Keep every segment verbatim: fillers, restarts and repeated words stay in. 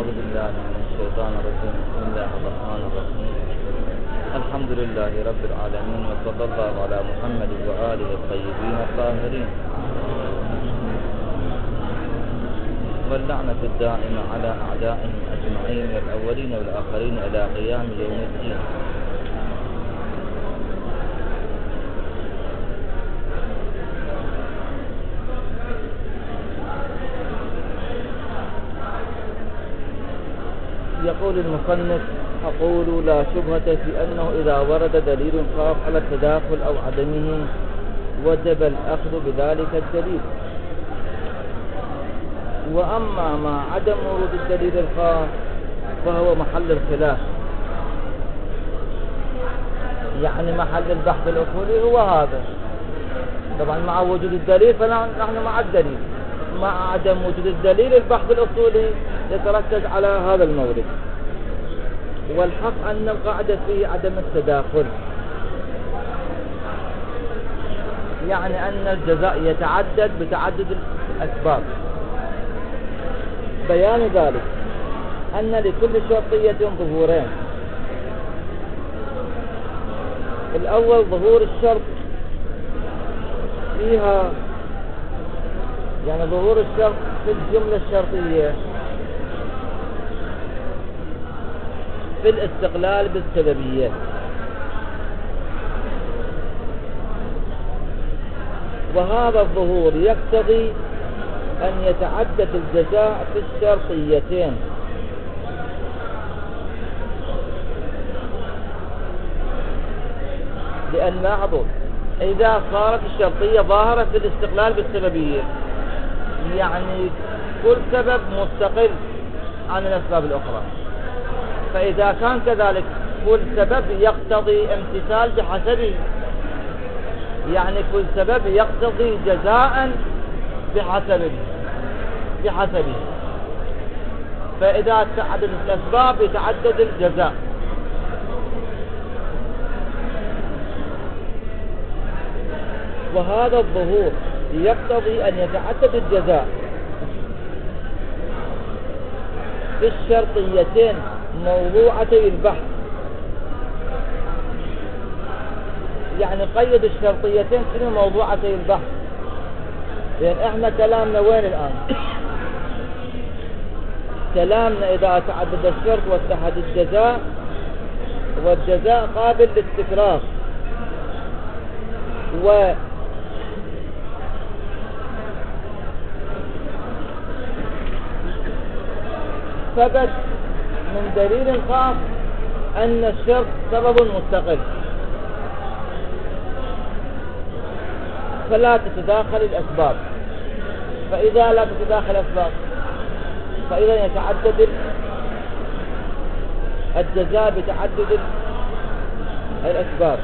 أعوذ بالله من الشيطان الرجيم. بسم الله الرحمن الرحيم. الحمد لله رب العالمين، وصلى الله على محمد وآله الطيبين الطاهرين، واللعنة الدائمة على أعدائهم أجمعين والأولين والآخرين إلى قيام يوم الدين. يقول المصنف: أقول لا شبهة في أنه إذا ورد دليل خاص على التداخل أو عدمه وجب الأخذ بذلك الدليل، وأما ما عدم ورود الدليل الخاص فهو محل الخلاف، يعني محل البحث الأصولي هو هذا. طبعا مع وجود الدليل فنحن مع الدليل، مع عدم وجود الدليل البحث الأصولي يتركز على هذا المورد. والحق أن القاعدة فيه عدم التداخل، يعني أن الجزاء يتعدد بتعدد الأسباب. بيان ذلك أن لكل شرطية ظهورين: الأول ظهور الشرط فيها، يعني ظهور الشرط في الجملة الشرطية في الاستقلال بالسببية، وهذا الظهور يقتضي أن يتعدد الجزاء في الشرطيتين، لأن لاحظوا إذا صارت الشرطية ظاهرة في الاستقلال بالسببية، يعني كل سبب مستقل عن الأسباب الأخرى، فإذا كان كذلك كل سبب يقتضي امتثال بحسبه، يعني كل سبب يقتضي جزاء بحسبه بحسبه فإذا تعددت الأسباب يتعدد الجزاء. وهذا الظهور يقتضي أن يتعدد الجزاء في الشرطيتين موضوعتي البحث، يعني قيد الشرطيتين في موضوعتي البحث، لأن احنا كلامنا وين الآن؟ كلامنا إذا تعدد الشرط واتحد الجزاء، والجزاء قابل للتكرار، و ثبت من دليل خاص أن الشرط سبب مستقل، فلا تتداخل الأسباب. فإذا لا تتداخل الأسباب فإذا يتعدد الجزاء بتعدد الأسباب.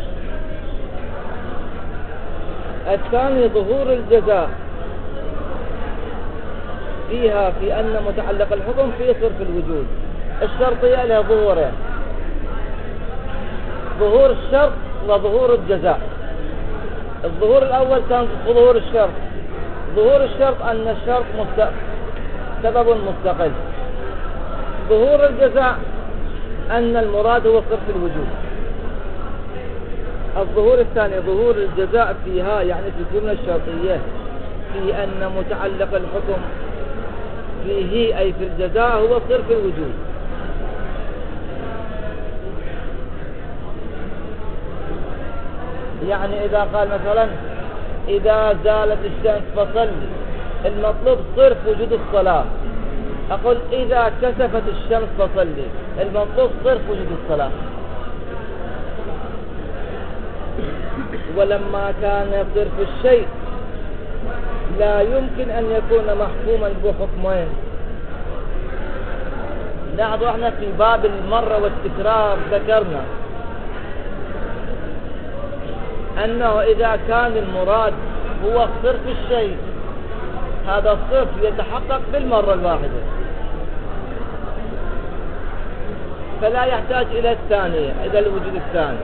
الثاني ظهور الجزاء فيها في أن متعلق الحكم في صرف الوجود. الشرطية لها ظهورين: ظهور الشرط وظهور الجزاء. الظهور الأول كان ظهور الشرط. ظهور الشرط أن الشرط مست... سبب مستقل. ظهور الجزاء أن المراد هو صرف الوجود. الظهور الثاني ظهور الجزاء فيها، يعني في الجملة الشرطية، في أن متعلق الحكم فيه أي في الجزاء هو صرف الوجود. يعني إذا قال مثلا إذا زالت الشمس فصلي، المطلوب صرف وجود الصلاة. أقول إذا كسفت الشمس فصلي، المطلوب صرف وجود الصلاة. ولما كان صرف الشيء لا يمكن أن يكون محكوما بحكمين. نعم، احنا في باب المرة والتكرار ذكرنا أنه إذا كان المراد هو صرف الشيء، هذا الصرف يتحقق بالمرة الواحدة، فلا يحتاج إلى الثانية، إلى الوجود الثاني.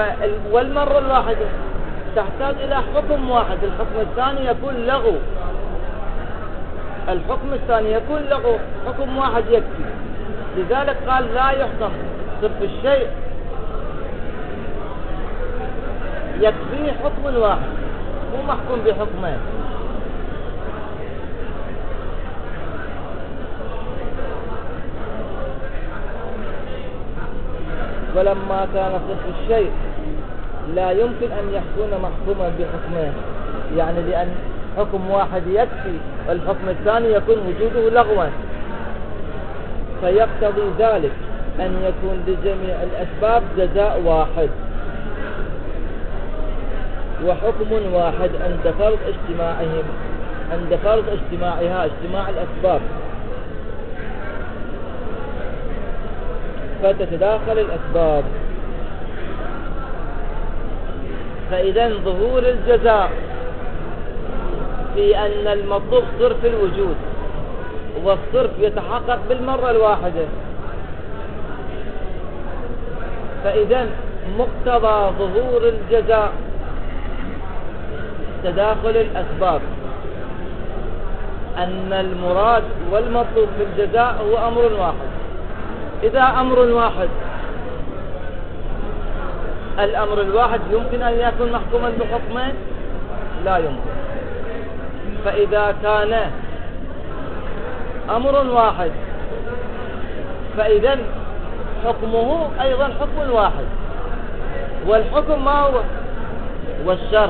والمرة الواحدة تحتاج إلى حكم واحد، الحكم الثاني يكون لغو الحكم الثاني يكون له حكم واحد يكفي. لذلك قال لا يحكم صرف الشيء، يكفي حكم واحد مو محكوم بحكمين. ولما كان صرف الشيء لا يمكن أن يكون محكوما بحكمين، يعني لأن حكم واحد يكفي والحكم الثاني يكون وجوده لغوا، فيقتضي ذلك أن يكون لجميع الأسباب جزاء واحد وحكم واحد عند فرض اجتماعهم، عند فرض اجتماعها، اجتماع الأسباب، فتتداخل الأسباب. فإذا ظهور الجزاء في أن المطلوب صرف الوجود، والصرف يتحقق بالمرة الواحدة، فإذا مقتضى ظهور الجزاء تداخل الأسباب، أن المراد والمطلوب في الجزاء هو أمر واحد. إذا أمر واحد، الأمر الواحد يمكن أن يكون محكوما بحكمين؟ لا يمكن. فإذا كان أمر واحد فإذا حكمه أيضا حكم واحد، والحكم ما هو؟ والشرط،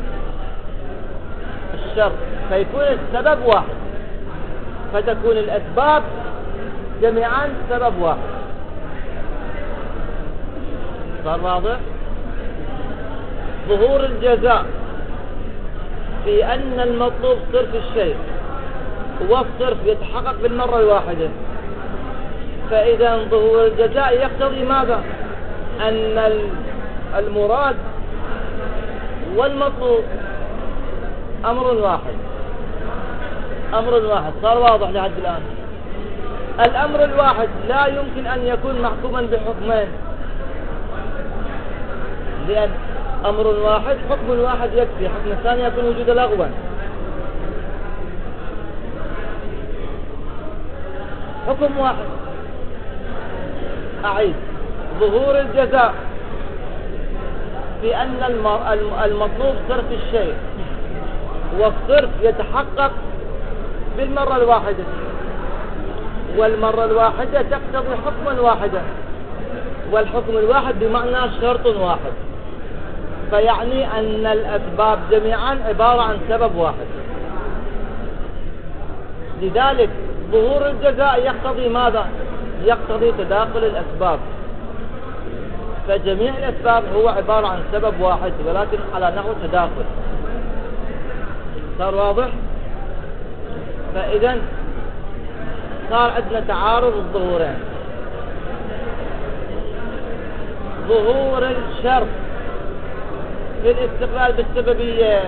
الشرط، فيكون السبب واحد، فتكون الأسباب جميعا سبب واحد. صار واضح؟ ظهور الجزاء في أن المطلوب صرف الشيء والصرف يتحقق بالمرة الواحدة، فإذا ظهور الجزاء يقتضي ماذا؟ أن المراد والمطلوب أمر واحد، أمر واحد. صار واضح لحد الآن؟ الأمر الواحد لا يمكن أن يكون محكوما بحكمين، لأن أمر واحد حكم واحد يكفي، حكم الثاني يكون وجود لغوا. حكم واحد. أعيد: ظهور الجزاء في أن المطلوب صرف الشيء والصرف يتحقق بالمرة الواحدة، والمرة الواحدة تقتضي حكما واحدا، والحكم الواحد بمعنى شرط واحد، فيعني أن الأسباب جميعا عبارة عن سبب واحد. لذلك ظهور الجزاء يقتضي ماذا؟ يقتضي تداخل الأسباب، فجميع الأسباب هو عبارة عن سبب واحد ولكن على نحو تداخل. صار واضح؟ فإذا صار عندنا تعارض الظهورين. ظهور الشرط في الاستقلال بالسببية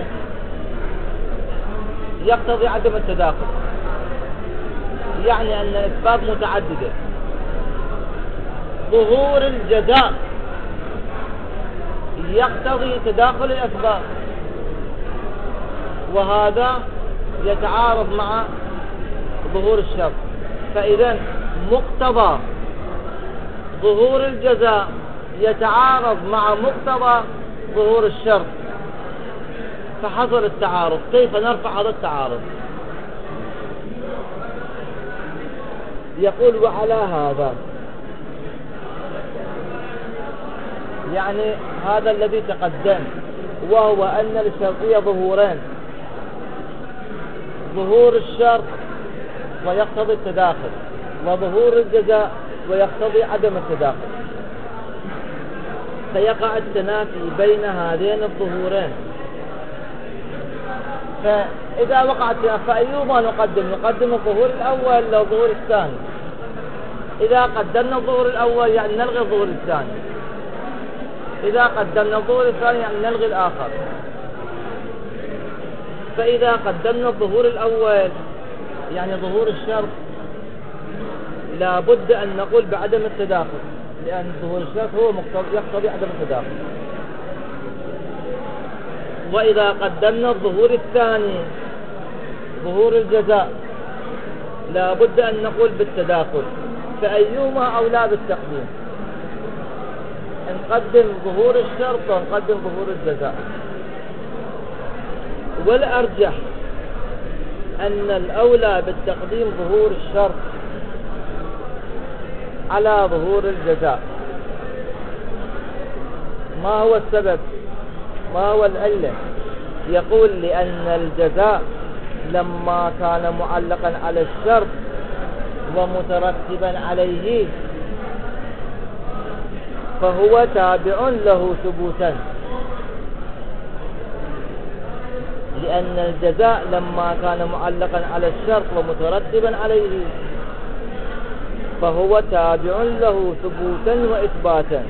يقتضي عدم التداخل، يعني أن الأسباب متعددة. ظهور الجزاء يقتضي تداخل الأسباب، وهذا يتعارض مع ظهور الشرط. فإذا مقتضى ظهور الجزاء يتعارض مع مقتضى ظهور الشرط، فحصل التعارض. كيف نرفع هذا التعارض؟ يقول: وعلى هذا، يعني هذا الذي تقدم، وهو أن للشرطية ظهورين: ظهور الشرط ويقتضي التداخل، وظهور الجزاء ويقتضي عدم التداخل. فيقع التنافي بين هذين الظهورين. فإذا وقع التنافي فأيهما نقدم؟ نقدم الظهور الأول لو ظهور الثاني. إذا قدمنا الظهور الأول يعني نلغي الظهور الثاني، إذا قدمنا الظهور الثاني يعني نلغي الآخر. فإذا قدمنا الظهور الأول يعني ظهور الشرط، لا بد أن نقول بعدم التداخل، لأن ظهور الشرط هو يقتضي عدم التداخل. وإذا قدمنا الظهور الثاني ظهور الجزاء لا بد أن نقول بالتداخل، فأيهما أولى بالتقديم؟ نقدم ظهور الشرط ونقدم ظهور الجزاء. والأرجح أن الأولى بالتقديم ظهور الشرط على ظهور الجزاء. ما هو السبب؟ ما هو العلة؟ يقول لأن الجزاء لما كان معلقا على الشرط ومترتبا عليه فهو تابع له ثبوتا، لأن الجزاء لما كان معلقا على الشرط ومترتبا عليه فهو تابع له ثبوتا وإثباتا.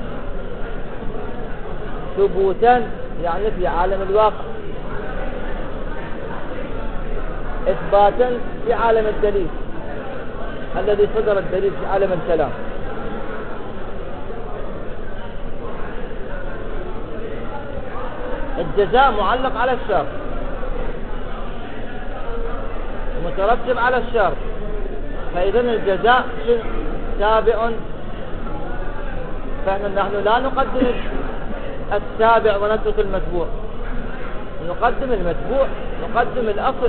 ثبوتا يعني في عالم الواقع، إثباتا في عالم الدليل الذي صدر الدليل في عالم الكلام. الجزاء معلق على الشرط مترتب على الشرط، فإذا الجزاء تابع، فنحن لا نقدم التابع ونترك المتبوع، نقدم المتبوع، نقدم الأصل.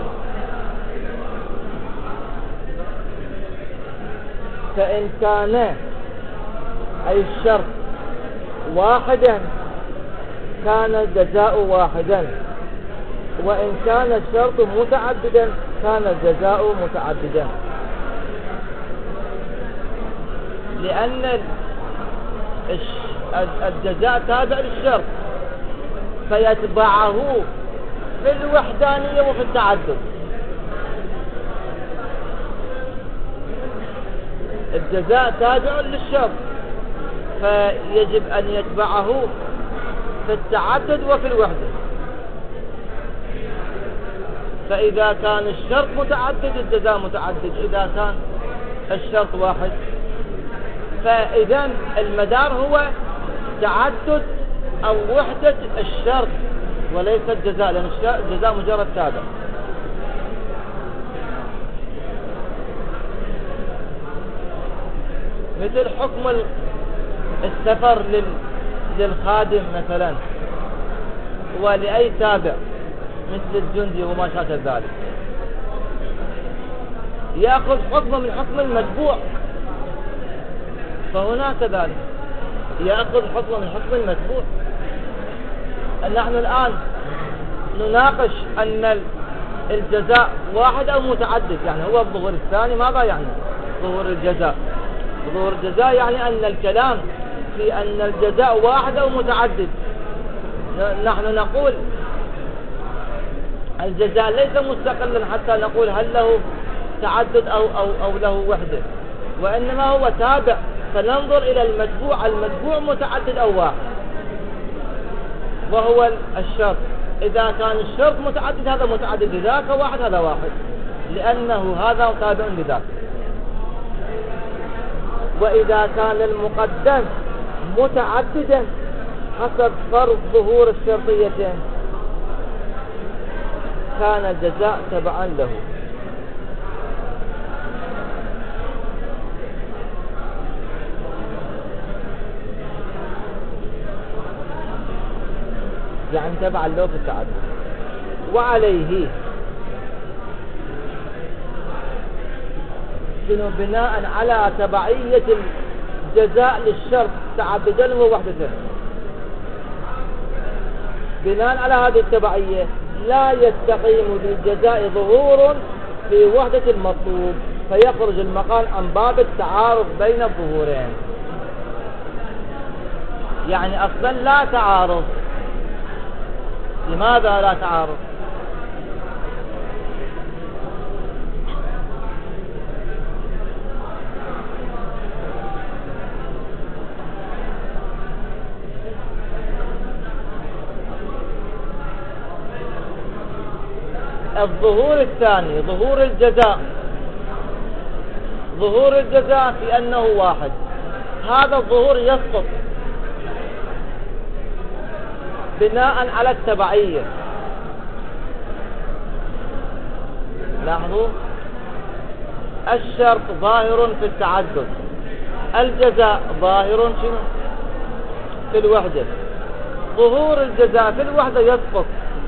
فإن كان أي الشرط واحدا كان الجزاء واحدا، وإن كان الشرط متعددا كان الجزاء متعددا، لأن الجزاء تابع للشرط فيتبعه في الوحدانية وفي التعدد. الجزاء تابع للشرط فيجب أن يتبعه في التعدد وفي الوحدة. فإذا كان الشرط متعدد الجزاء متعدد، إذا كان الشرط واحد فإذا المدار هو تعدد أو وحدة الشرط وليس الجزاء، لأن الجزاء مجرد تابع. مثل حكم السفر للخادم مثلا ولأي تابع مثل الجندي وما شابه ذلك، يأخذ حكمه من حكم المتبوع، فهنا كذلك يأخذ حكمه من حكم المتبوع. نحن الآن نناقش أن الجزاء واحد أو متعدد، يعني هو الظهور الثاني ماذا يعني ظهور الجزاء؟ ظهور الجزاء يعني أن الكلام في أن الجزاء واحد أو متعدد. نحن نقول الجزاء ليس مستقلا حتى نقول هل له تعدد أو, أو, أو له وحدة، وإنما هو تابع، فننظر إلى المتبوع، المتبوع متعدد أو واحد، وهو الشرط. إذا كان الشرط متعدد هذا متعدد لذاك، واحد هذا واحد، لأنه هذا تابع لذاك. وإذا كان المقدم متعددا حسب فرض ظهور الشرطيتين كان الجزاء تبعا له. يعني تبعا له في التعدد. وعليه شنو؟ بناء على تبعية الجزاء للشرط تعددا ووحدة، بناء على هذه التبعية لا يستقيم للجزاء ظهور في وحدة المطلوب، فيخرج المقال عن باب التعارض بين الظهورين. يعني أصلا لا تعارض. لماذا لا تعارض؟ الظهور الثاني ظهور الجزاء، ظهور الجزاء في أنه واحد، هذا الظهور يسقط بناء على التبعية. لاحظوا الشرط ظاهر في التعدد، الجزاء ظاهر شنو في الوحدة. ظهور الجزاء في الوحدة يسقط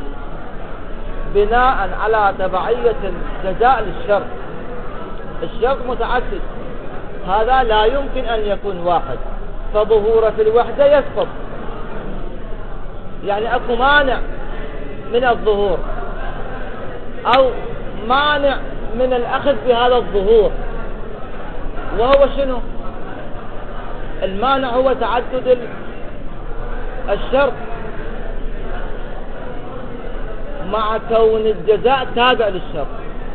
بناء على تبعية الجزاء للشرط. الشرط متعدد، هذا لا يمكن أن يكون واحد، فظهوره في الوحدة يسقط. يعني أكو مانع من الظهور أو مانع من الأخذ بهذا الظهور، وهو شنو؟ المانع هو تعدد الشرط مع كون الجزاء تابع للشرط.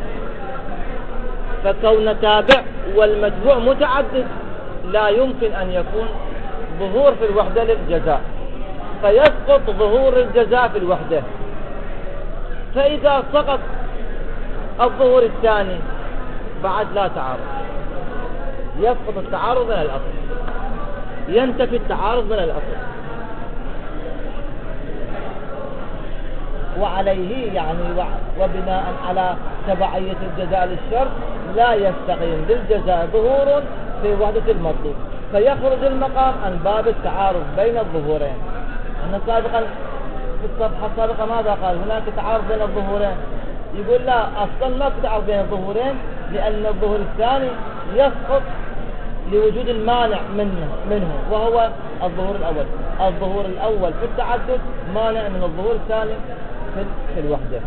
فكون تابع والمتبوع متعدد لا يمكن أن يكون ظهور في الوحدة للجزاء، فيسقط ظهور الجزاء في الوحدة. فإذا سقط الظهور الثاني بعد لا تعارض، يسقط التعارض من الأصل، ينتفي التعارض من الأصل. وعليه يعني وبناء على تبعية الجزاء للشرط لا يستقيم للجزاء ظهور في وحدة المطلوب، فيخرج المقام عن باب التعارض بين الظهورين. أن سابقا في الصفحة السابقة ماذا قال؟ هناك تعارض بين الظهورين. يقول لا، أصلا ما في تعارض بين الظهورين، لأن الظهور الثاني يسقط لوجود المانع منه, منه وهو الظهور الأول. الظهور الأول في التعدد مانع من الظهور الثاني في الوحدة،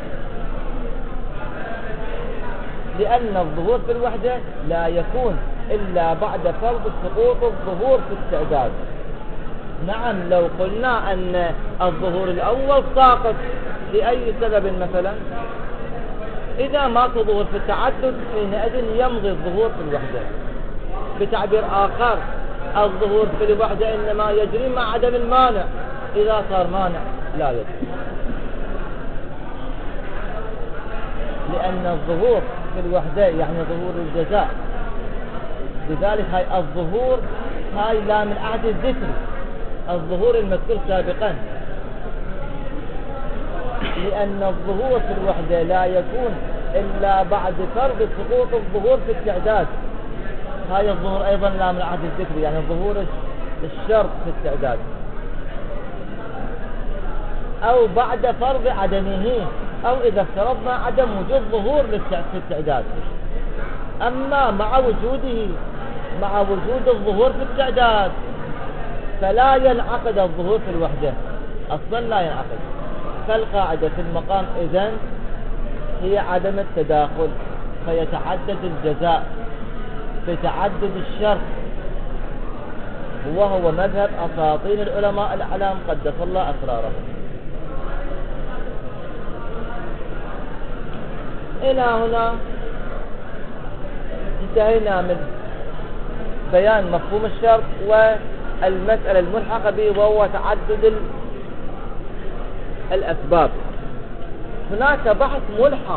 لأن الظهور في الوحدة لا يكون إلا بعد فرض سقوط الظهور في التعداد. نعم، لو قلنا أن الظهور الأول ساقط لأي سبب مثلا، إذا ما ظهور في التعدد حينئذ يمضي الظهور في الوحدة. بتعبير آخر، الظهور في الوحدة إنما يجري مع عدم المانع، إذا صار مانع لا يجري، لأن الظهور في الوحدة يعني ظهور الجزاء. لذلك هاي الظهور هاي لا من عهد الذكر، الظهور المذكور سابقا، لأن الظهور في الوحدة لا يكون إلا بعد فرض سقوط الظهور في التعداد. هاي الظهور أيضا لا من عهد الذكر، يعني ظهور الشرط في التعداد، أو بعد فرض عدمه، أو إذا افترضنا عدم وجود ظهور في التعداد. أما مع وجوده مع وجود الظهور في التعداد فلا ينعقد الظهور في الوحدة، أصلا لا ينعقد. فالقاعدة في المقام إذن هي عدم التداخل، فيتعدد الجزاء بتعدد الشرط، وهو مذهب أساطين العلماء الأعلام قدس الله أسرارهم. إلى هنا انتهينا من بيان مفهوم الشرط والمسألة الملحقة به، وهو تعدد الأسباب. هناك بحث ملحق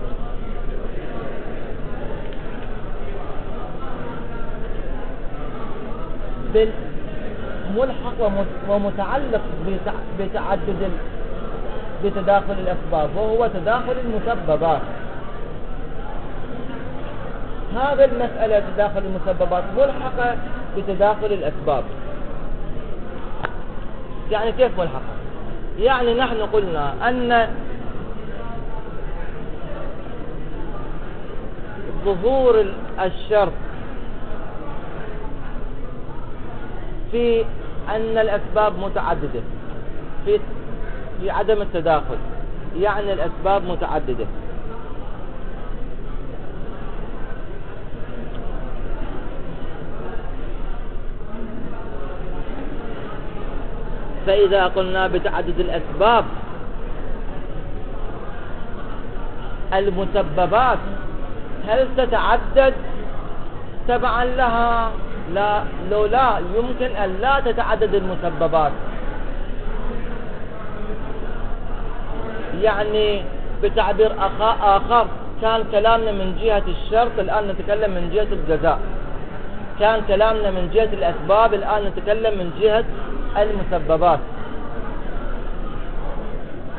بالملحق ومتعلق بتعدد بتداخل الأسباب، وهو تداخل المسببات. هذه المسألة تداخل المسببات ملحقة بتداخل الأسباب. يعني كيف ملحقة؟ يعني نحن قلنا أن ظهور الشرط في أن الأسباب متعددة في في عدم التداخل، يعني الأسباب متعددة. فإذا قلنا بتعدد الأسباب، المسببات هل تتعدد تبعا لها؟ لا، لو لا يمكن أن لا تتعدد المسببات. يعني بتعبير آخر، كان كلامنا من جهة الشرط، الآن نتكلم من جهة الجزاء. كان كلامنا من جهة الأسباب، الآن نتكلم من جهة المسببات.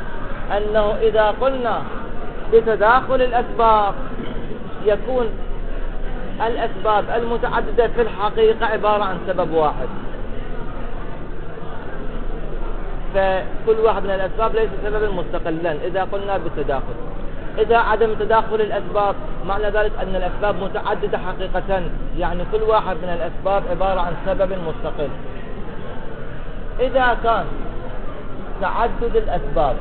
أنه إذا قلنا بتداخل الأسباب يكون الأسباب المتعددة في الحقيقة عبارة عن سبب واحد، فكل واحد من الأسباب ليس سببا مستقلا إذا قلنا بالتداخل. إذا عدم تداخل الأسباب معنى ذلك أن الأسباب متعددة حقيقة، يعني كل واحد من الأسباب عبارة عن سبب مستقل. إذا كان تعدد الأسباب،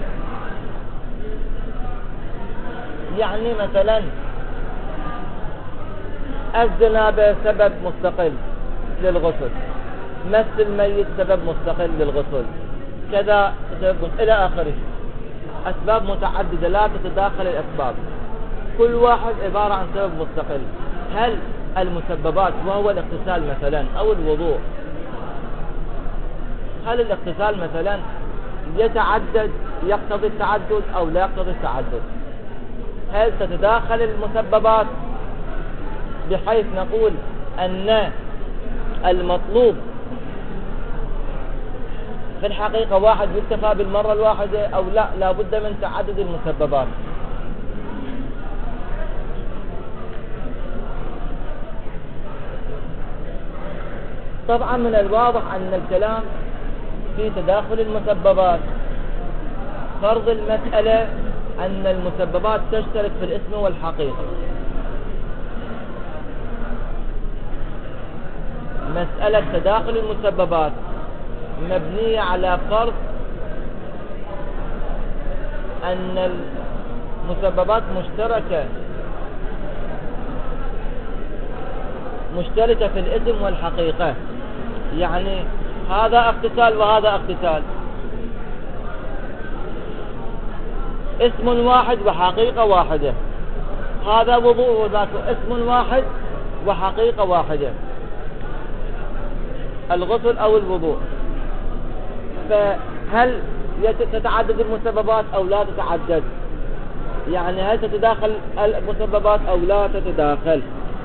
يعني مثلا الجنابة سبب مستقل للغسل، مس الميت سبب مستقل للغسل، كذا إلى آخره، أسباب متعددة لا تتداخل الأسباب، كل واحد عبارة عن سبب مستقل. هل المسببات وهو الاغتسال مثلا أو الوضوء، هل الاغتسال مثلا يتعدد يقتضي التعدد أو لا يقتضي التعدد؟ هل تتداخل المسببات بحيث نقول أن المطلوب في الحقيقة واحد يكتفى بالمرة الواحدة، أو لا لا بد من تعدد المسببات؟ طبعا من الواضح أن الكلام في تداخل المسببات. فرض المسألة أن المسببات تشترك في الاسم والحقيقة. مسألة تداخل المسببات مبنية على فرض أن المسببات مشتركة مشتركة في الاسم والحقيقة، يعني هذا اغتسال وهذا اغتسال، اسم واحد وحقيقة واحدة، هذا وضوء وذاك اسم واحد وحقيقة واحدة، الغسل أو الوضوء. فهل تتعدد المسببات أو لا تتعدد؟ يعني هل تتداخل المسببات أو لا تتداخل؟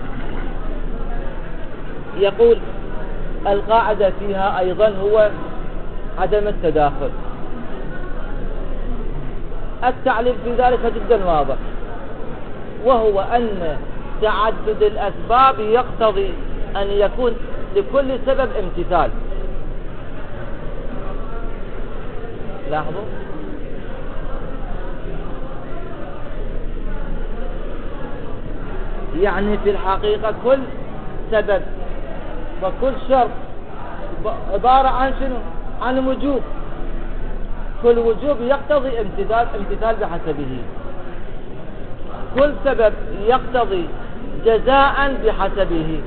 يقول القاعدة فيها أيضا هو عدم التداخل. التعليل في ذلك جدا واضح، وهو أن تعدد الأسباب يقتضي أن يكون لكل سبب امتثال. لاحظوا يعني في الحقيقة كل سبب وكل شرط عبارة عن شنو؟ عن وجوب. كل وجوب يقتضي امتثال امتثال بحسبه، كل سبب يقتضي جزاء بحسبه.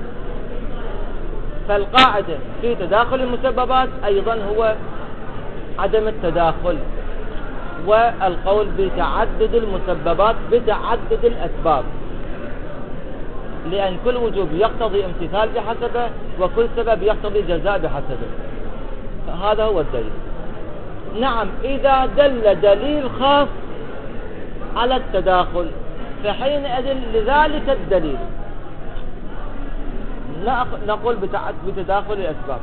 فالقاعدة في تداخل المسببات أيضا هو عدم التداخل، والقول بتعدد المسببات بتعدد الأسباب، لأن كل وجوب يقتضي امتثال بحسبه وكل سبب يقتضي جزاء بحسبه. هذا هو الدليل. نعم، إذا دل دليل خاص على التداخل فحينئذ لذلك الدليل نقول بتداخل الأسباب.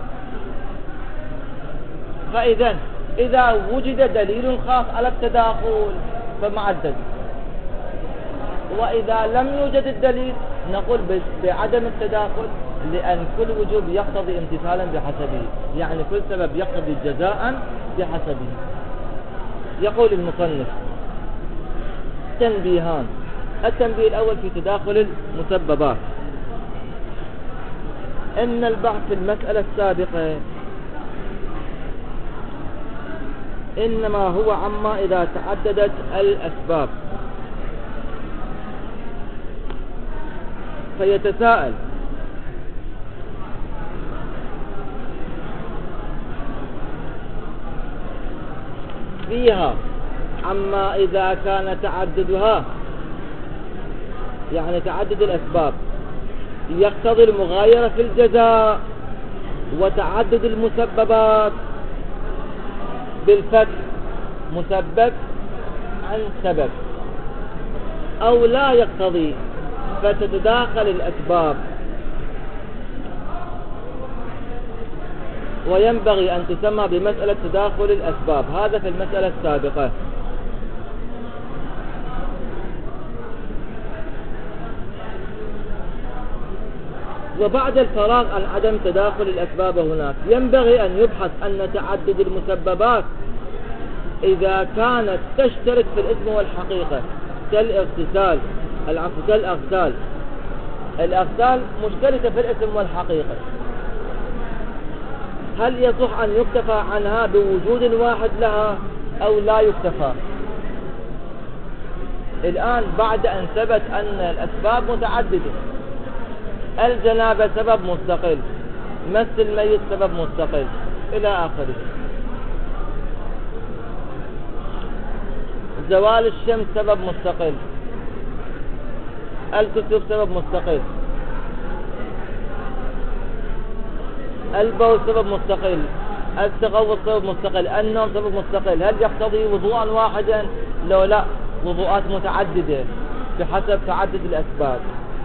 فإذا إذا وجد دليل خاص على التداخل فمع الدليل، وإذا لم يوجد الدليل نقول بعدم التداخل، لأن كل وجوب يقتضي امتثالا بحسبه، يعني كل سبب يقتضي جزاء بحسبه. يقول المصنف تنبيهان. التنبيه الأول في تداخل المسببات، إن البحث في المسألة السابقة إنما هو عما إذا تعددت الأسباب، فيتساءل فيها عما إذا كان تعددها، يعني تعدد الأسباب يقتضي المغايرة في الجزاء، وتعدد المسببات بالفتح مسبب عن سبب، أو لا يقتضي فتتداخل الأسباب. وينبغي أن تسمى بمسألة تداخل الأسباب. هذا في المسألة السابقة. وبعد الفراغ عن عدم تداخل الأسباب هناك ينبغي أن يبحث أن تعدد المسببات إذا كانت تشترك في الاسم والحقيقة كالاغتسال العفو كالأغسال الأغسال مشتركة في الاسم والحقيقة، هل يصح أن يكتفى عنها بوجود واحد لها أو لا يكتفى؟ الآن بعد أن ثبت أن الأسباب متعددة، الجنابة سبب مستقل، مس الميت سبب مستقل إلى آخره، زوال الشمس سبب مستقل، الكسوف سبب مستقل، البول سبب مستقل، التغوط سبب مستقل، النوم سبب مستقل، هل يقتضي وضوءا واحدا؟ لو لا، وضوءات متعددة بحسب تعدد الأسباب.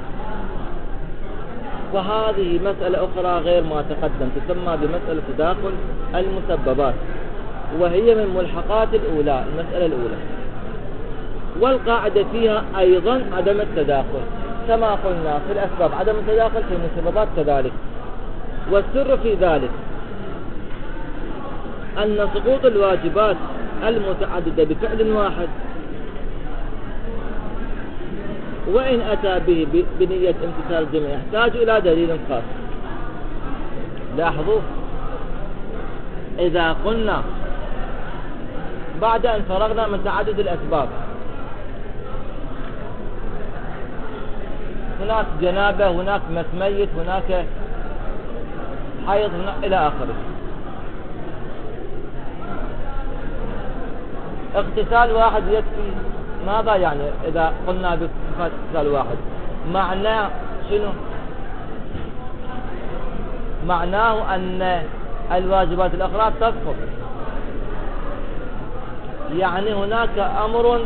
وهذه مسألة أخرى غير ما تقدم تسمى بمسألة تداخل المسببات، وهي من ملحقات الأولى المسألة الأولى، والقاعدة فيها أيضا عدم التداخل كما قلنا في الأسباب عدم التداخل في المسببات كذلك. والسر في ذلك أن سقوط الواجبات المتعددة بفعل واحد وإن أتى به بنية امتثال الجميع يحتاج إلى دليل خاص. لاحظوا إذا قلنا بعد أن فرغنا من تعدد الأسباب هناك جنابة، هناك مس ميت، هناك حيض إلى آخره، اغتسال واحد يكفي. ماذا يعني إذا قلنا بصفة اغتسال واحد؟ معناه شنو؟ معناه أن الواجبات الأخرى تسقط، يعني هناك أمر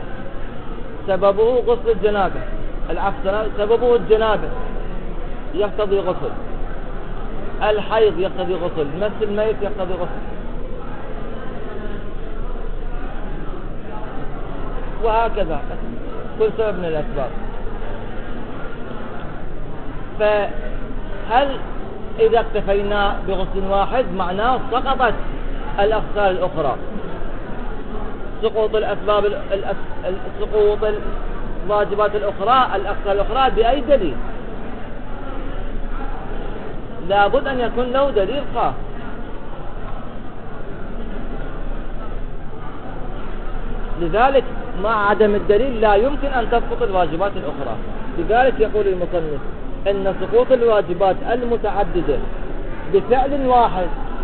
سببه غسل الجنابة، العفو سببه الجنابة يقتضي غسل، الحيض يقتضي غسل، مس الميت يقتضي غسل، وهكذا كل سبب من الأسباب. فهل إذا اكتفينا بغسل واحد معناه سقطت الأغسال الأخرى، سقوط الأسباب سقوط الواجبات الأخرى الأغسال الأخرى بأي دليل؟ لابد أن يكون له دليل خاص. لذلك مع عدم الدليل لا يمكن أن تسقط الواجبات الأخرى. لذلك يقول المصنف أن سقوط الواجبات المتعددة بفعل واحد،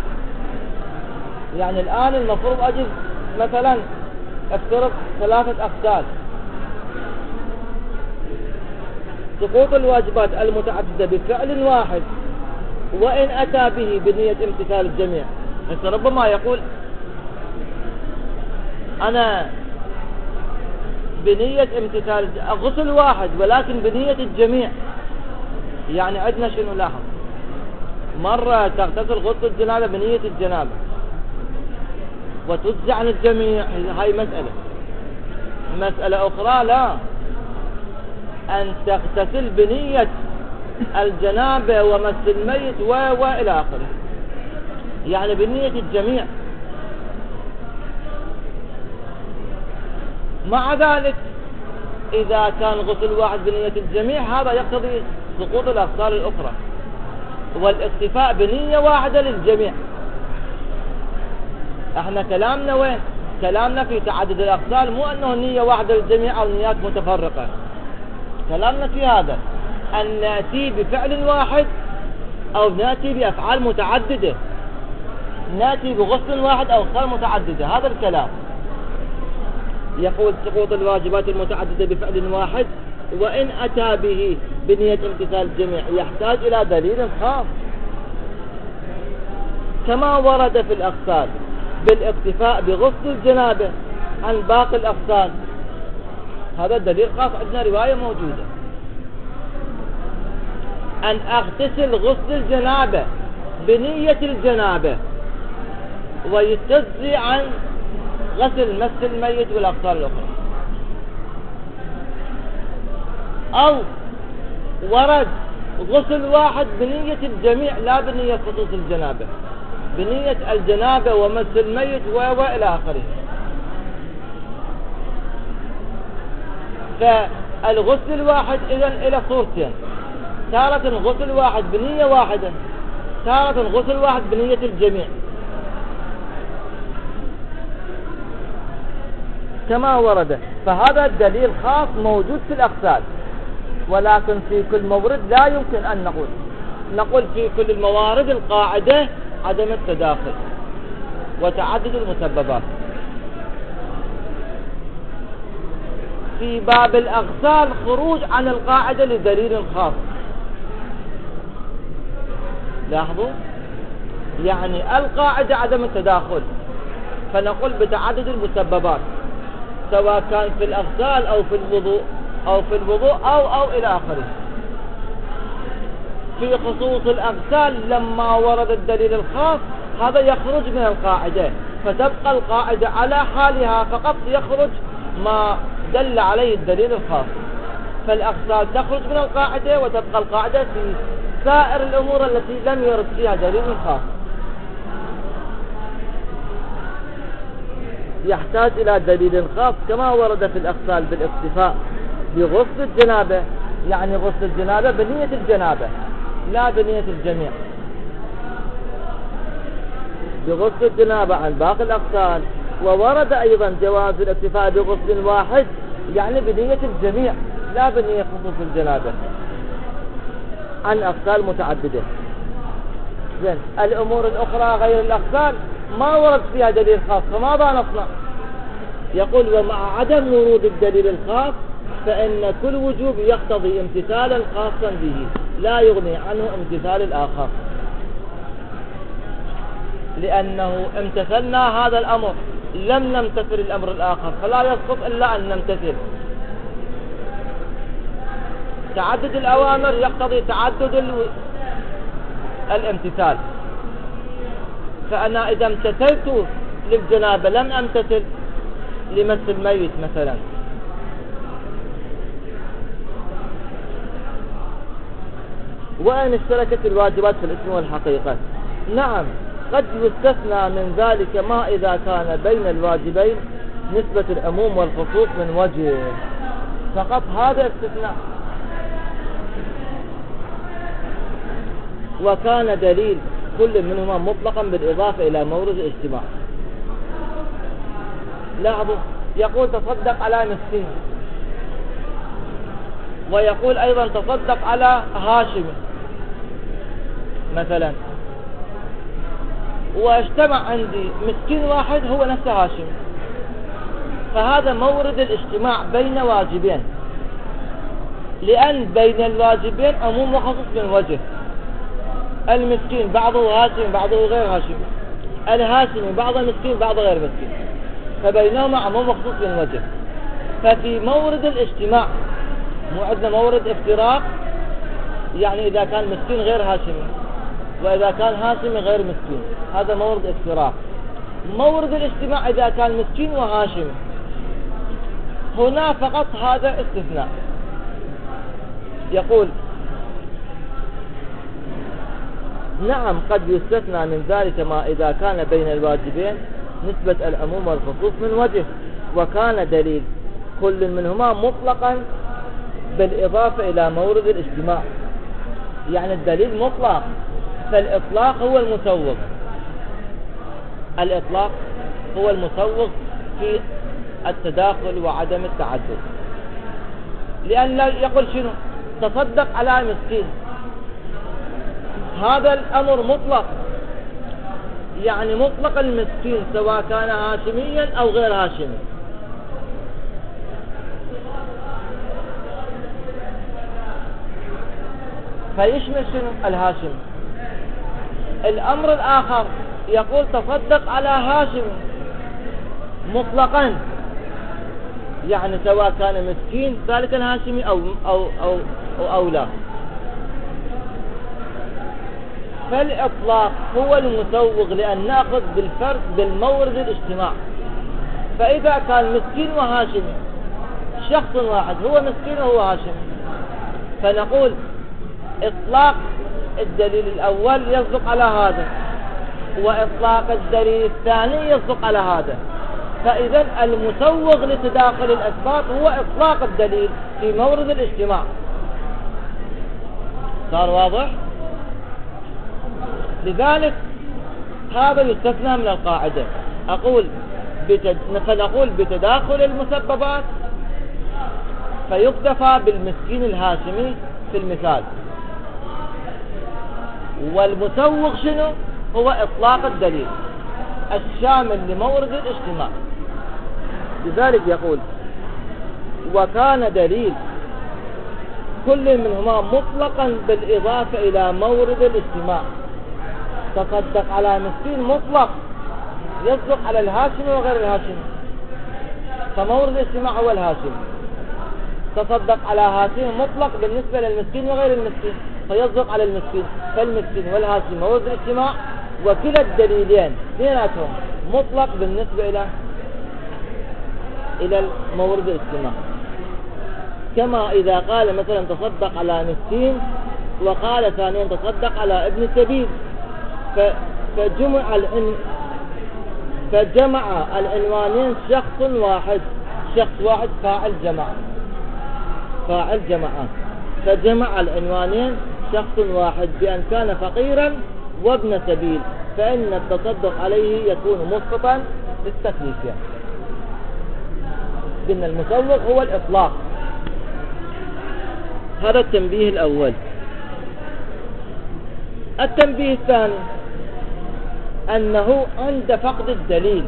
يعني الآن المفروض أجد مثلا افترض ثلاثة أغسال، سقوط الواجبات المتعددة بفعل واحد وإن أتى به بنية امتثال الجميع. ربما يقول أنا بنية امتثال غسل واحد ولكن بنية الجميع، يعني عندنا شنو؟ لاحظ، مرة تغتسل غسل الجنابة بنية الجنابة وتجزع عن الجميع، هاي مسألة. مسألة أخرى لا، أن تغتسل بنية الجنابة ومس الميت و وإلى آخره، يعني بنية الجميع. مع ذلك إذا كان غسل واحد بنية الجميع هذا يقتضي سقوط الأغسال الأخرى والاكتفاء بنية واحدة للجميع. احنا كلامنا وين؟ كلامنا في تعدد الأغسال، مو أنه نية واحدة للجميع أو نيات متفرقة. كلامنا في هذا أن نأتي بفعل واحد أو نأتي بأفعال متعددة، نأتي بغسل واحد أو أغسال متعددة، هذا الكلام. يقول سقوط الواجبات المتعددة بفعل واحد وإن أتى به بنية امتثال الجميع يحتاج إلى دليل خاص، كما ورد في الأغسال بالاكتفاء بغسل الجنابة عن باقي الأغسال، هذا الدليل خاص. عندنا رواية موجودة أن أغتسل غسل الجنابة بنية الجنابة ويستجزي عن غسل مس الميت والأغسال الأخرى. أو ورد غسل واحد بنية الجميع لا بنية خصوص الجنابة، بنية الجنابة ومس الميت وإلى آخره. فالغسل الواحد إذن إلى صورتين، تارة غسل واحد بنية واحدة، تارة غسل واحد بنية الجميع، كما ورد. فهذا الدليل خاص موجود في الأغسال، ولكن في كل مورد لا يمكن أن نقول نقول في كل الموارد القاعدة عدم التداخل وتعدد المسببات. في باب الأغسال خروج عن القاعدة لدليل خاص. لاحظوا، يعني القاعدة عدم التداخل، فنقول بتعدد المسببات سواء كان في الأغسال أو في الوضوء أو في الوضوء أو أو إلى آخره. في خصوص الأغسال لما ورد الدليل الخاص هذا يخرج من القاعدة، فتبقى القاعدة على حالها، فقط يخرج ما دل عليه الدليل الخاص. فالأغسال تخرج من القاعدة وتبقى القاعدة في سائر الأمور التي لم يرد فيها دليل خاص. يحتاج إلى دليل خاص كما ورد في الأغسال بالاكتفاء بغسل الجنابة، يعني غسل الجنابة بنية الجنابة لا بنية الجميع، بغسل الجنابة عن باقي الأغسال. وورد أيضا جواز الاكتفاء بغسل واحد، يعني بنية الجميع لا بنية خصوص الجنابة عن أغسال متعددة. زين، الأمور الأخرى غير الأغسال ما ورد فيها دليل خاص، فماذا نصنع؟ يقول ومع عدم ورود الدليل الخاص فإن كل وجوب يقتضي امتثالا خاصا به لا يغني عنه امتثال الآخر، لأنه امتثلنا هذا الأمر لم نمتثل الأمر الآخر، فلا يسقط إلا أن نمتثل. تعدد الأوامر يقتضي تعدد ال... الامتثال. فأنا إذا امتثلت للجنابة لم أمتثل لمس الميت مثلا. وأن اشتركت الواجبات في الاسم والحقيقة، نعم قد يستثنى من ذلك ما إذا كان بين الواجبين نسبة العموم والخصوص من وجه، فقط هذا استثناء. وكان دليل كل منهما مطلقا بالإضافة إلى مورد الاجتماع. لاحظوا، يقول تصدق على مسكين، ويقول أيضا تصدق على هاشم مثلا، واجتمع عندي مسكين واحد هو نفس هاشم، فهذا مورد الاجتماع بين واجبين، لأن بين الواجبين عموم وخصوص من وجه. المسكين بعضه هاشم بعضه غير هاشم، الهاشمي بعضه مسكين بعضه غير مسكين، فبينهما عموم وخصوص من وجه. ففي مورد الاجتماع مو عندنا مورد افتراق، يعني إذا كان مسكين غير هاشمي وإذا كان هاشمي غير مسكين، هذا مورد افتراق. مورد الاجتماع إذا كان مسكين وهاشمي، هنا فقط هذا استثناء. يقول نعم قد يستثنى من ذلك ما إذا كان بين الواجبين نسبة العموم والخصوص من وجه، وكان دليل كل منهما مطلقا بالإضافة إلى مورد الاجتماع، يعني الدليل مطلق، فالإطلاق هو المسوغ، الإطلاق هو المسوغ في التداخل وعدم التعدد. لأن يقول شنو؟ تصدق على مسكين، هذا الأمر مطلق، يعني مطلق المسكين سواء كان هاشميا أو غير هاشمي. فيشمل شنو؟ الهاشم. الأمر الآخر يقول تصدق على هاشم مطلقا، يعني سواء كان مسكين ذلك الهاشمي أو, أو, أو, أو, أو لا. فالإطلاق هو المسوغ، لأن نأخذ بالفرد بالمورد الاجتماع. فإذا كان مسكين وهاشمي، شخص واحد هو مسكين وهو هاشمي، فنقول إطلاق الدليل الأول يصدق على هذا، وإطلاق الدليل الثاني يصدق على هذا. فإذا المسوغ لتداخل الأسباب هو إطلاق الدليل في مورد الاجتماع. صار واضح؟ لذلك هذا يستثنى من القاعدة. أقول بتد... فنقول بتداخل المسببات فيكتفى بالمسكين الهاشمي في المثال، والمسوغ شنو؟ هو إطلاق الدليل الشامل لمورد الاجتماع. لذلك يقول وكان دليل كل منهما مطلقا بالإضافة إلى مورد الاجتماع. تصدق على مسكين مطلق يصدق على الهاشمي وغير الهاشمي، فمورد الاجتماع هو الهاشمي. تصدق على هاشمي مطلق بالنسبة للمسكين وغير المسكين، فيصدق على المسكين، فالمسكين والهاشمي مورد الاجتماع، وكلا الدليلين اثنيناتهم مطلق بالنسبة إلى إلى مورد الاجتماع. كما إذا قال مثلا تصدق على مسكين وقال ثانيا تصدق على ابن سبيل، فجمع العن فجمع العنوانين شخص واحد، شخص واحد فاعل جمع فاعل جماعة، فجمع العنوانين شخص واحد بأن كان فقيرا وابن سبيل، فإن التصدق عليه يكون مسقطا للتكليف. إن المسوغ هو الإطلاق. هذا التنبيه الأول. التنبيه الثاني أنه عند فقد الدليل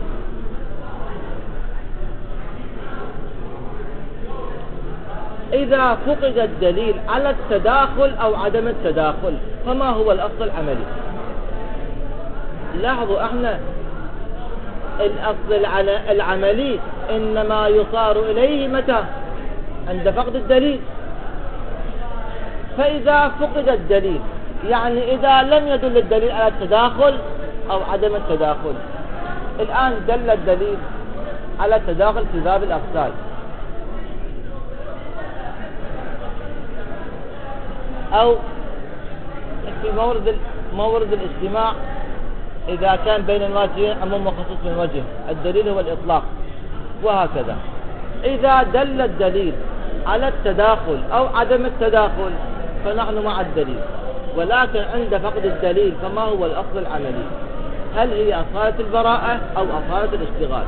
إذا فقد الدليل على التداخل أو عدم التداخل فما هو الأصل العملي؟ لاحظوا احنا الأصل العملي إنما يصار إليه متى؟ عند فقد الدليل. فإذا فقد الدليل يعني إذا لم يدل الدليل على التداخل أو عدم التداخل. الآن دل الدليل على التداخل في باب الأغسال، أو في مورد مورد الاجتماع إذا كان بين الوجهين عموم وخصوص من وجه، الدليل هو الإطلاق، وهكذا. إذا دل الدليل على التداخل أو عدم التداخل فنحن مع الدليل، ولكن عند فقد الدليل فما هو الأصل العملي؟ هل هي أصالة البراءة أو أصالة الاشتغال؟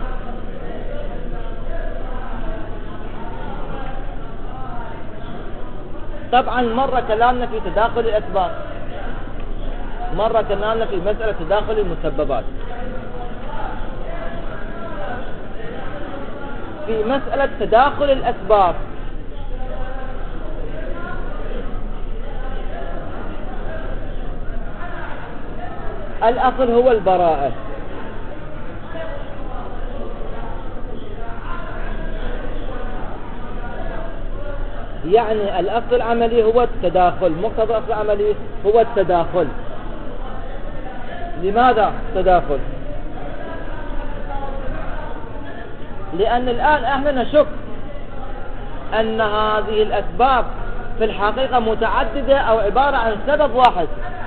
طبعا مرة كلامنا في تداخل الأسباب، مرة كلامنا في مسألة تداخل المسببات. في مسألة تداخل الأسباب الأصل هو البراءة، يعني الأصل العملي هو التداخل، مقتضى الأصل العملي هو التداخل. لماذا تداخل؟ لأن الآن احنا نشك أن هذه الأسباب في الحقيقة متعددة أو عبارة عن سبب واحد،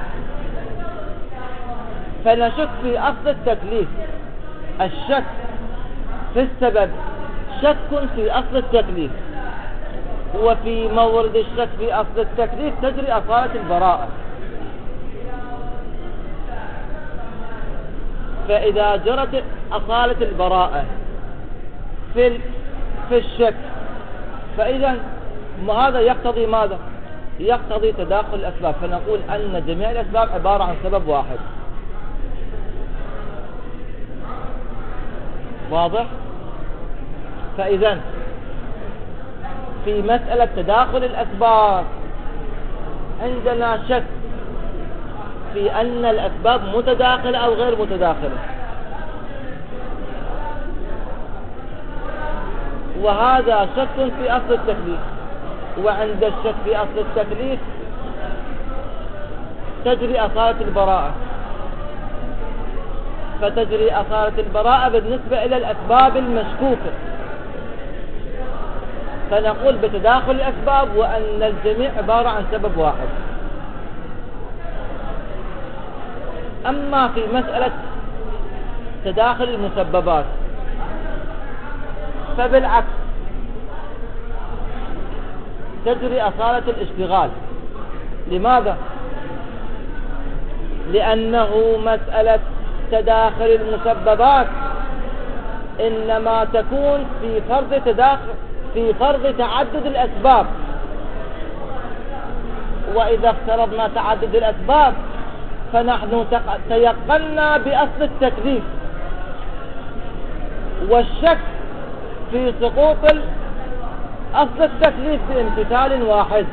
فنشك في أصل التكليف. الشك في السبب شك في أصل التكليف، وفي مورد الشك في أصل التكليف تجري أصالة البراءة. فإذا جرت أصالة البراءة في في الشك فإذا هذا يقتضي ماذا؟ يقتضي تداخل الأسباب، فنقول أن جميع الأسباب عبارة عن سبب واحد. واضح؟ فإذا في مسألة تداخل الأسباب عندنا شك في أن الأسباب متداخلة أو غير متداخلة، وهذا شك في أصل التكليف. وعند الشك في أصل التكليف تجري أصالة البراءة، فتجري أصالة البراءة بالنسبة إلى الأسباب المشكوكة. فنقول بتداخل الأسباب وأن الجميع عبارة عن سبب واحد. أما في مسألة تداخل المسببات فبالعكس تجري أصالة الاشتغال. لماذا؟ لأنه مسألة تداخل المسببات إنما تكون في فرض تداخل في فرض تعدد الأسباب، وإذا افترضنا تعدد الأسباب فنحن تيقنا بأصل التكليف، والشك في سقوط أصل التكليف بامتثال واحد،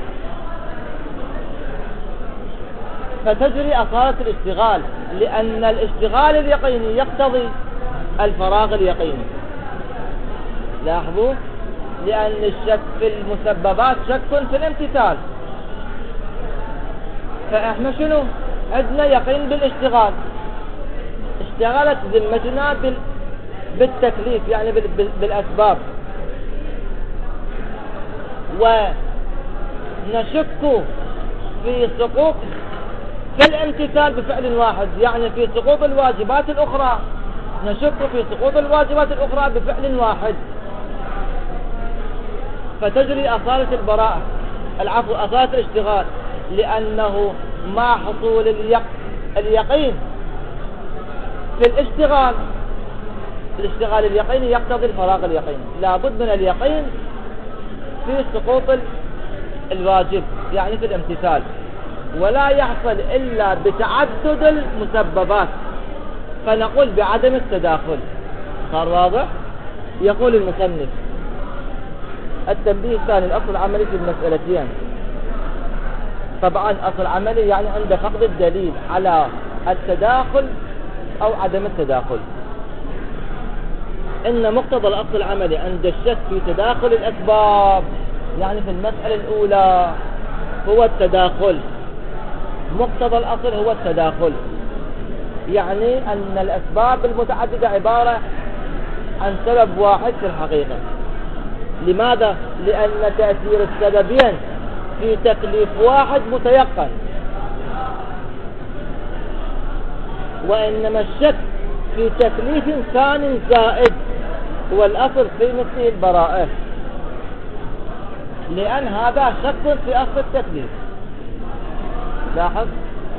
فتجري أصالة الاشتغال، لأن الاشتغال اليقيني يقتضي الفراغ اليقيني. لاحظوا، لأن الشك في المسببات شك في الامتثال، فإحنا شنو عندنا يقين بالاشتغال، اشتغلت ذمتنا بالتكليف يعني بالأسباب، ونشك في سقوط في الامتثال بفعل واحد، يعني في سقوط الواجبات الأخرى، نشك في سقوط الواجبات الأخرى بفعل واحد، فتجري أصالة البراءة العفو أصالة الاشتغال، لأنه مع حصول اليق... اليقين في الاشتغال، الاشتغال اليقيني يقتضي الفراغ اليقيني، لابد من اليقين في سقوط الواجب يعني في الامتثال، ولا يحصل إلا بتعدد المسببات، فنقول بعدم التداخل. صار واضح؟ يقول المصنف: التنبيه الثاني، الأصل العملي في المسألتين. طبعا أصل عملي يعني عند فقد الدليل على التداخل أو عدم التداخل. إن مقتضى الأصل العملي عند الشك في تداخل الأسباب يعني في المسألة الأولى هو التداخل، مقتضى الأصل هو التداخل، يعني أن الأسباب المتعددة عبارة عن سبب واحد في الحقيقة. لماذا؟ لأن تأثير السببين في تكليف واحد متيقن، وإنما الشك في تكليف ثاني زائد هو الأصل في مثله البراءة، لأن هذا شك في أصل التكليف. لاحظ،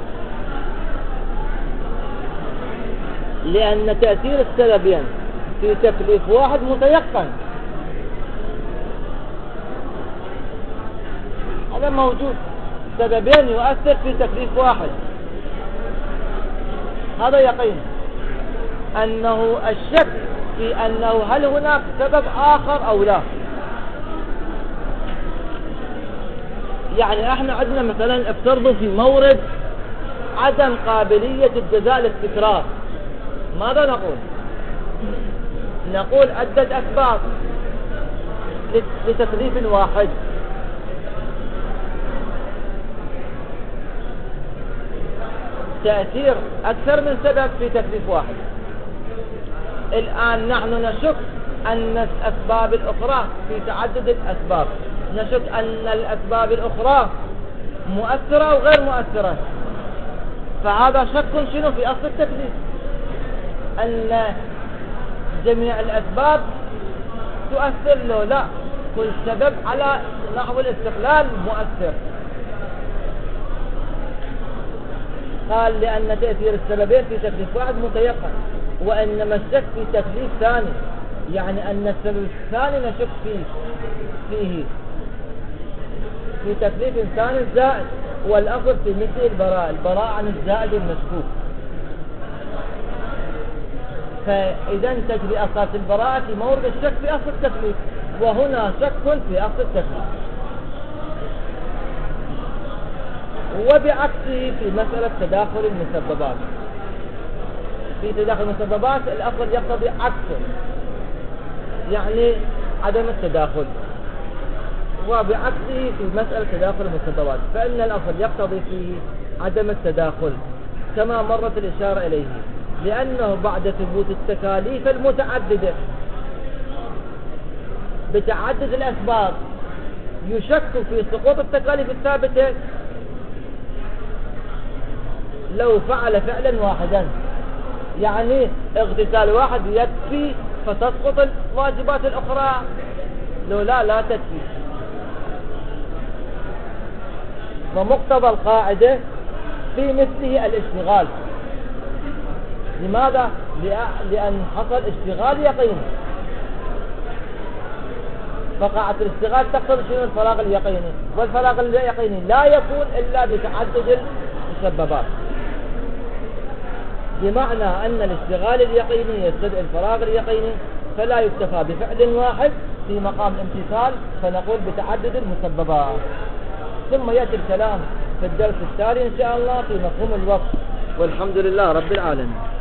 لأن تأثير السببين في تكليف واحد متيقن، هذا موجود، سببين يؤثر في تكليف واحد، هذا يقين. أنه الشك في أنه هل هناك سبب آخر أو لا، يعني احنا عندنا مثلا افترضوا في مورد عدم قابلية الجزاء للتكرار، ماذا نقول؟ نقول عدة أسباب لتكليف واحد، تأثير أكثر من سبب في تكليف واحد. الآن نحن نشك أن الأسباب الأخرى في تعدد الأسباب، نشك أن الأسباب الأخرى مؤثرة وغير مؤثرة، فهذا شك شنو في أصل التكليف، أن جميع الأسباب تؤثر له، لا، كل سبب على نحو الاستقلال مؤثر. قال لأن تأثير السببين في تكليف واحد متيقن، وإنما الشك في تكليف ثاني، يعني أن السبب الثاني نشك فيه فيه في تكليف ثاني زائد، والأصل في مثل البراءة، البراءة عن الزائد المشكوك. فإذا تجري أصالة البراءة في مورد الشك في أصل التكليف، وهنا شك في أصل التكليف. وبعكسه في مسألة تداخل المسببات، في تداخل المسببات الأصل يقتضي عكسه، يعني عدم التداخل. وبعكسه في مسألة تداخل المسببات فإن الأصل يقتضي فيه عدم التداخل كما مرت الإشارة إليه، لأنه بعد ثبوت التكاليف المتعددة بتعدد الأسباب يشك في سقوط التكاليف الثابتة لو فعل فعلا واحدا. يعني اغتسال واحد يكفي فتسقط الواجبات الأخرى، لو لا لا تكفي. ومقتضى القاعدة في مثله الاشتغال. لماذا؟ لأن حصل اشتغال يقيني. فقاعدة الاشتغال تقتضي شنو؟ الفراغ اليقيني، والفراغ اليقيني لا يكون إلا بتعدد المسببات، بمعنى أن الاشتغال اليقيني يستدعي الفراغ اليقيني، فلا يكتفى بفعل واحد في مقام امتثال، فنقول بتعدد المسببات. ثم يأتي الكلام في الدرس التالي إن شاء الله في مفهوم الوصف. والحمد لله رب العالمين.